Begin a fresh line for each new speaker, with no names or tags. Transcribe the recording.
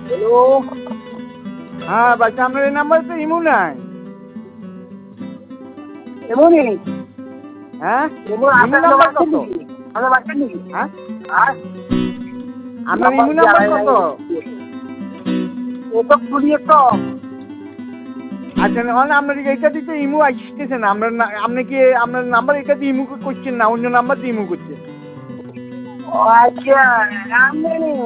Hello.
হ্যাঁ বাচ্চা আপনার এই নাম্বারে তো ইমো নাই।
এমনই
হ্যাঁ
এমন
ইমো
আপনার
নাম্বার
বাচ্চা
কত?
নাকি? আপনার বাচ্চা নাকি?
হ্যাঁ
আর
আপনার ইমো নাম্বার কত?
ও তো খুলিয়ে তো।
আচ্ছা আপনার এইটা দিতে ইমো আসতেছে না। আপনি কি আপনার নাম্বার এটা দিয়ে ইমো করছেন না অন্য নাম্বার দিয়ে ইমো করছেন?
ও আচ্ছা, আমি